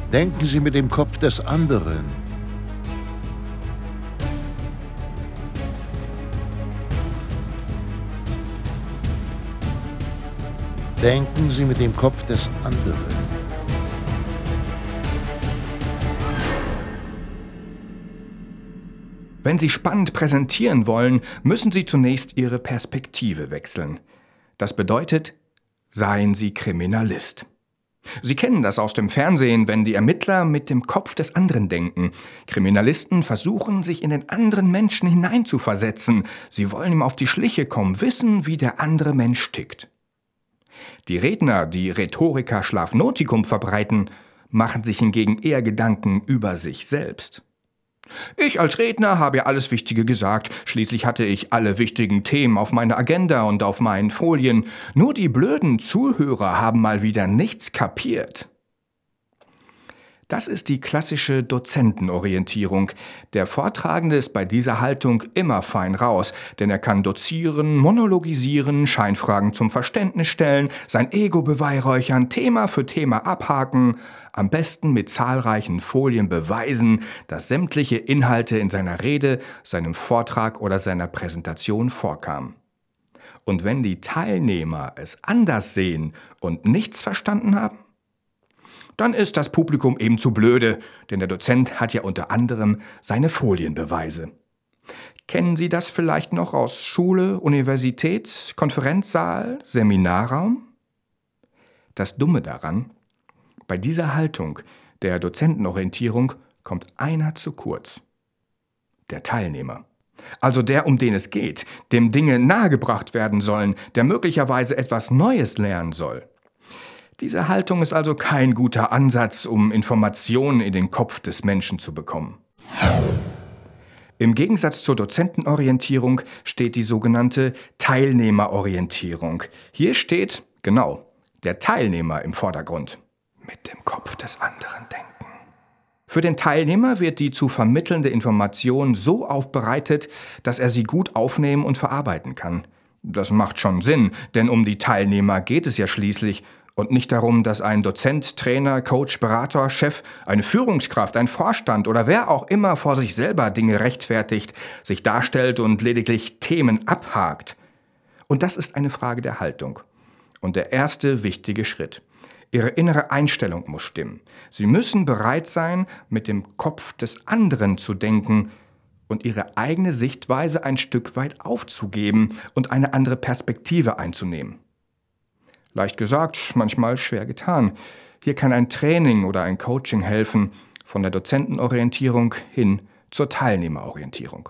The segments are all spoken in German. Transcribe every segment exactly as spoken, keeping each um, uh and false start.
Denken Sie mit dem Kopf des anderen. Denken Sie mit dem Kopf des anderen. Wenn Sie spannend präsentieren wollen, müssen Sie zunächst Ihre Perspektive wechseln. Das bedeutet, seien Sie Kriminalist. Sie kennen das aus dem Fernsehen, wenn die Ermittler mit dem Kopf des anderen denken. Kriminalisten versuchen, sich in den anderen Menschen hineinzuversetzen. Sie wollen ihm auf die Schliche kommen, wissen, wie der andere Mensch tickt. Die Redner, die Rhetoriker Schlafnotikum verbreiten, machen sich hingegen eher Gedanken über sich selbst. Ich als Redner habe ja alles Wichtige gesagt. Schließlich hatte ich alle wichtigen Themen auf meiner Agenda und auf meinen Folien. Nur die blöden Zuhörer haben mal wieder nichts kapiert. Das ist die klassische Dozentenorientierung. Der Vortragende ist bei dieser Haltung immer fein raus, denn er kann dozieren, monologisieren, Scheinfragen zum Verständnis stellen, sein Ego beweihräuchern, Thema für Thema abhaken, am besten mit zahlreichen Folien beweisen, dass sämtliche Inhalte in seiner Rede, seinem Vortrag oder seiner Präsentation vorkamen. Und wenn die Teilnehmer es anders sehen und nichts verstanden haben, dann ist das Publikum eben zu blöde, denn der Dozent hat ja unter anderem seine Folienbeweise. Kennen Sie das vielleicht noch aus Schule, Universität, Konferenzsaal, Seminarraum? Das Dumme daran: Bei dieser Haltung, der Dozentenorientierung, kommt einer zu kurz. Der Teilnehmer. Also der, um den es geht, dem Dinge nahegebracht werden sollen, der möglicherweise etwas Neues lernen soll. Diese Haltung ist also kein guter Ansatz, um Informationen in den Kopf des Menschen zu bekommen. Im Gegensatz zur Dozentenorientierung steht die sogenannte Teilnehmerorientierung. Hier steht, genau, der Teilnehmer im Vordergrund. Mit dem Kopf des anderen denken. Für den Teilnehmer wird die zu vermittelnde Information so aufbereitet, dass er sie gut aufnehmen und verarbeiten kann. Das macht schon Sinn, denn um die Teilnehmer geht es ja schließlich und nicht darum, dass ein Dozent, Trainer, Coach, Berater, Chef, eine Führungskraft, ein Vorstand oder wer auch immer vor sich selber Dinge rechtfertigt, sich darstellt und lediglich Themen abhakt. Und das ist eine Frage der Haltung. Und der erste wichtige Schritt. Ihre innere Einstellung muss stimmen. Sie müssen bereit sein, mit dem Kopf des anderen zu denken und Ihre eigene Sichtweise ein Stück weit aufzugeben und eine andere Perspektive einzunehmen. Leicht gesagt, manchmal schwer getan. Hier kann ein Training oder ein Coaching helfen, von der Dozentenorientierung hin zur Teilnehmerorientierung.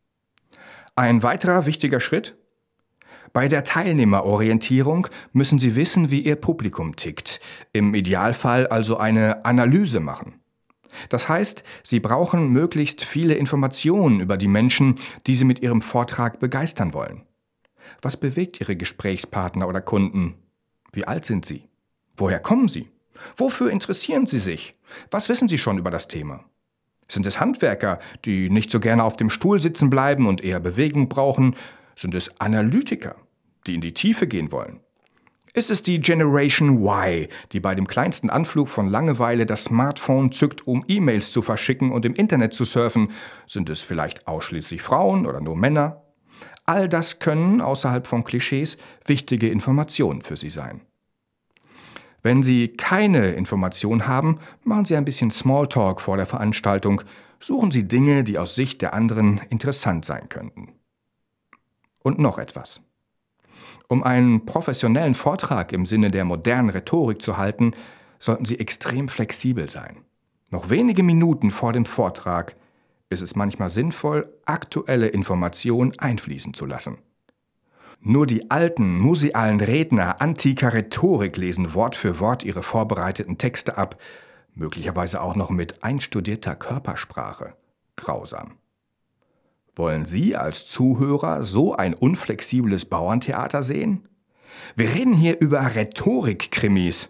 Ein weiterer wichtiger Schritt: Bei der Teilnehmerorientierung müssen Sie wissen, wie Ihr Publikum tickt, im Idealfall also eine Analyse machen. Das heißt, Sie brauchen möglichst viele Informationen über die Menschen, die Sie mit Ihrem Vortrag begeistern wollen. Was bewegt Ihre Gesprächspartner oder Kunden? Wie alt sind Sie? Woher kommen Sie? Wofür interessieren Sie sich? Was wissen Sie schon über das Thema? Sind es Handwerker, die nicht so gerne auf dem Stuhl sitzen bleiben und eher Bewegung brauchen? Sind es Analytiker, die in die Tiefe gehen wollen? Ist es die Generation Y, die bei dem kleinsten Anflug von Langeweile das Smartphone zückt, um E-Mails zu verschicken und im Internet zu surfen? Sind es vielleicht ausschließlich Frauen oder nur Männer? All das können, außerhalb von Klischees, wichtige Informationen für Sie sein. Wenn Sie keine Information haben, machen Sie ein bisschen Smalltalk vor der Veranstaltung. Suchen Sie Dinge, die aus Sicht der anderen interessant sein könnten. Und noch etwas. Um einen professionellen Vortrag im Sinne der modernen Rhetorik zu halten, sollten Sie extrem flexibel sein. Noch wenige Minuten vor dem Vortrag ist es manchmal sinnvoll, aktuelle Informationen einfließen zu lassen. Nur die alten, musealen Redner antiker Rhetorik lesen Wort für Wort ihre vorbereiteten Texte ab, möglicherweise auch noch mit einstudierter Körpersprache. Grausam. Wollen Sie als Zuhörer so ein unflexibles Bauerntheater sehen? Wir reden hier über Rhetorik-Krimis,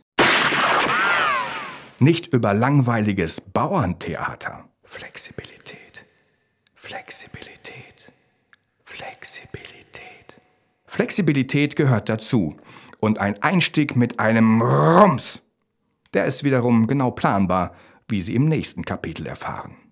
nicht über langweiliges Bauerntheater. Flexibilität. Flexibilität. Flexibilität. Flexibilität gehört dazu. Und ein Einstieg mit einem Rums, der ist wiederum genau planbar, wie Sie im nächsten Kapitel erfahren.